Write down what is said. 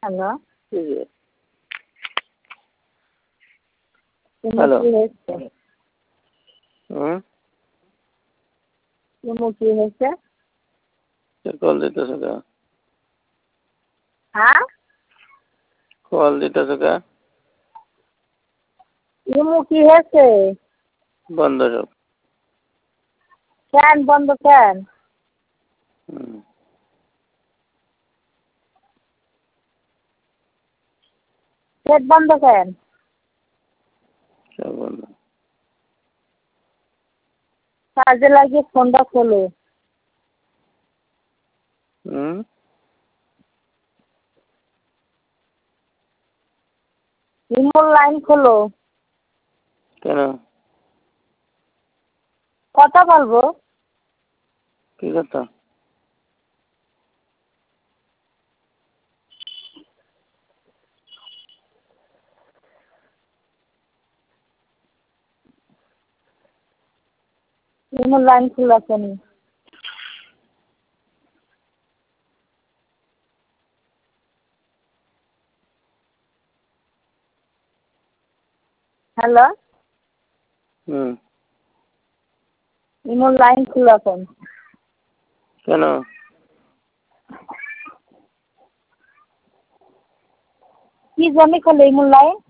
Hello. Hello. কি হয়েছে? কি হয়েছে? কল দিতেছে কে? হ্যাঁ, কল দিতেছে কে? কি হয়েছে? বন্ধ সব। ফ্যান বন্ধ কেন? গেট বন্ধ কেন? সব বন্ধ। চার্জে লাগিয়ে ফোনটা খোলো। রিমোট লাইন খোলো। কেন? কথা বলবো। কি কথা? রিমোট লাইন খোলা কেন? হ্যালো। রিমোট লাইন খোলা কেন? কেন? কি জন্য খোলে রিমোট লাইন?